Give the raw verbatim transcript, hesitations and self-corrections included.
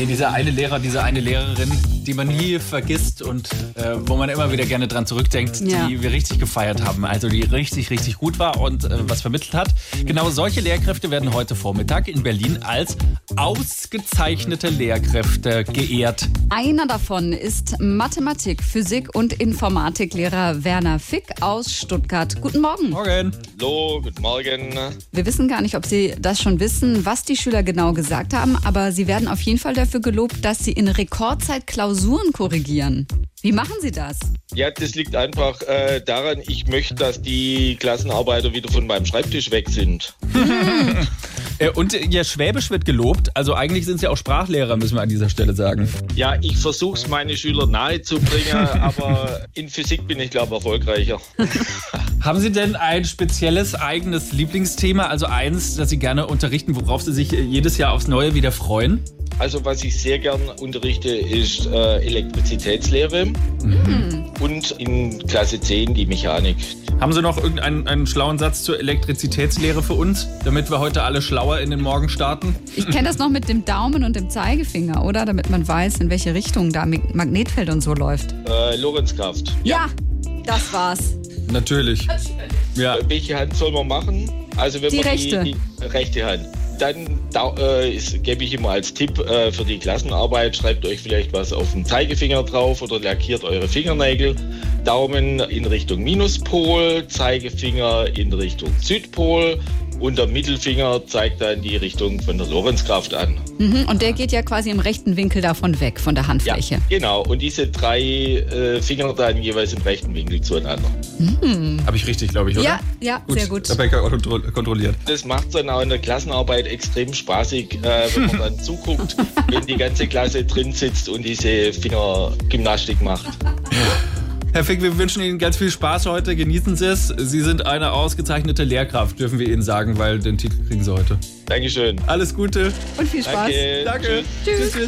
Nee, dieser eine Lehrer, diese eine Lehrerin, die man nie vergisst und äh, wo man immer wieder gerne dran zurückdenkt, Ja. die wir richtig gefeiert haben. Also die richtig, richtig gut war und äh, was vermittelt hat. Genau solche Lehrkräfte werden heute Vormittag in Berlin als ausgezeichnete Lehrkräfte geehrt. Einer davon ist Mathematik, Physik und Informatiklehrer Werner Fick aus Stuttgart. Guten Morgen. Morgen. Hallo, guten Morgen. Wir wissen gar nicht, ob Sie das schon wissen, was die Schüler genau gesagt haben, aber Sie werden auf jeden Fall dafür gelobt, dass Sie in Rekordzeit Klausuren korrigieren. Wie machen Sie das? Ja, das liegt einfach äh, daran, ich möchte, dass die Klassenarbeiter wieder von meinem Schreibtisch weg sind. Äh, und Ihr Schwäbisch wird gelobt. Also eigentlich sind Sie auch Sprachlehrer, müssen wir an dieser Stelle sagen. Ja, ich versuche es meine Schüler nahezubringen, aber in Physik bin ich, glaube ich, erfolgreicher. Haben Sie denn ein spezielles eigenes Lieblingsthema, also eins, das Sie gerne unterrichten, worauf Sie sich äh, jedes Jahr aufs Neue wieder freuen? Also was ich sehr gern unterrichte, ist äh, Elektrizitätslehre Mhm. und in Klasse zehn die Mechanik. Haben Sie noch irgendeinen einen schlauen Satz zur Elektrizitätslehre für uns, damit wir heute alle schlauer in den Morgen starten? Ich kenne das noch mit dem Daumen und dem Zeigefinger, oder? Damit man weiß, in welche Richtung da Magnetfeld und so läuft. Äh, Lorenzkraft. Ja, das war's. Natürlich. Ja. Äh, Welche Hand soll man machen? Also wenn Die man rechte. Die, die rechte Hand. Dann da, äh, ist, gebe ich immer als Tipp äh, für die Klassenarbeit, schreibt euch vielleicht was auf den Zeigefinger drauf oder lackiert eure Fingernägel. Daumen in Richtung Minuspol, Zeigefinger in Richtung Südpol und der Mittelfinger zeigt dann die Richtung von der Lorenzkraft an. Mhm, und der geht ja quasi im rechten Winkel davon weg, von der Ja, Handfläche. genau. Und diese drei äh, Finger dann jeweils im rechten Winkel zueinander. Habe ich richtig, glaube ich, oder? Ja, ja, sehr gut. Der Bäcker kontro- kontrolliert. Das macht dann auch in der Klassenarbeit extrem spaßig, äh, wenn man dann zuguckt, wenn die ganze Klasse drin sitzt und diese Fingergymnastik macht. Herr Fick, wir wünschen Ihnen ganz viel Spaß heute. Genießen Sie es. Sie sind eine ausgezeichnete Lehrkraft, dürfen wir Ihnen sagen, weil den Titel kriegen Sie heute. Dankeschön. Alles Gute. Und viel Spaß. Danke. Danke. Tschüss. Tschüss.